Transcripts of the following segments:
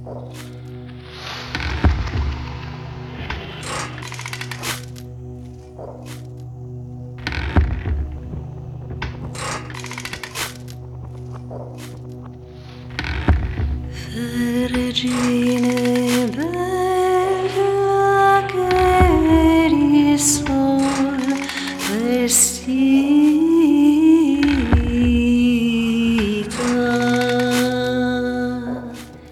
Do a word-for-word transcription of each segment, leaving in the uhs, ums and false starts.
Vergine bella che di sol vestita,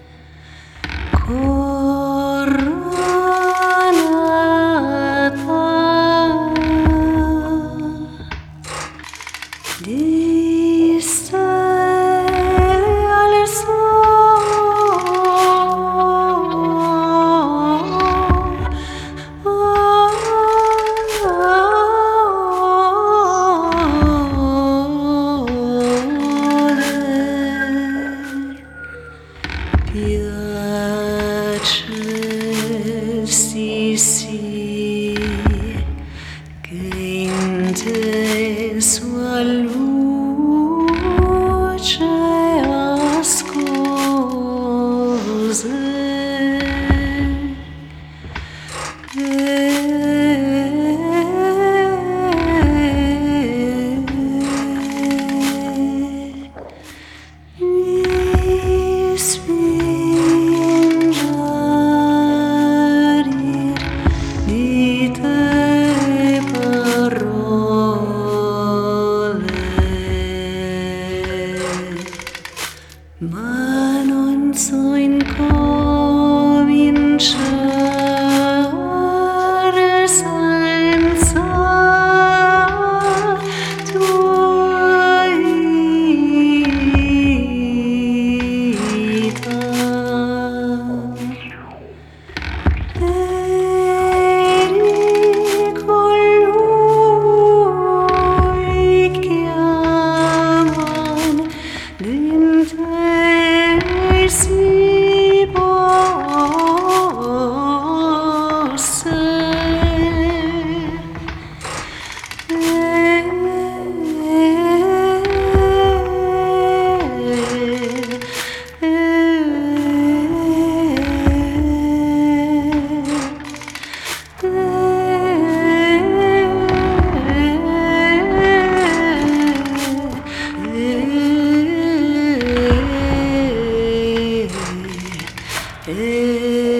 coronata di stelle al piace sì sì che in sua luce ascose mi spingerir di te parole, ma non so incominciare senza tuoi eri colui che aman d'interi si possa Eh